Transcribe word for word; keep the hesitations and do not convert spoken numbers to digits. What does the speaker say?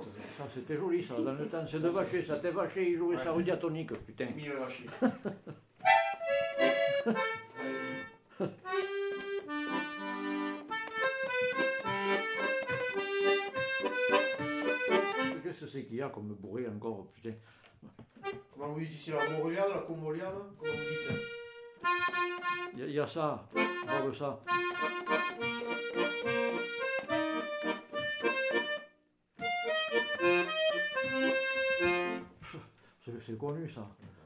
côte, ça. Ça, c'était joli, ça, dans le temps. C'est de Vacher, ça. T'es Vacher, il jouait Ouais. sa rue diatonique, putain. Mille Vacher. Qu'est-ce que c'est qu'il y a comme bruit encore, putain? Comment vous dites ici, la Montréal, la Comoriale? Comment vous dites? Il y, a- il y a ça, regarde ça. C'est c'est connu, ça.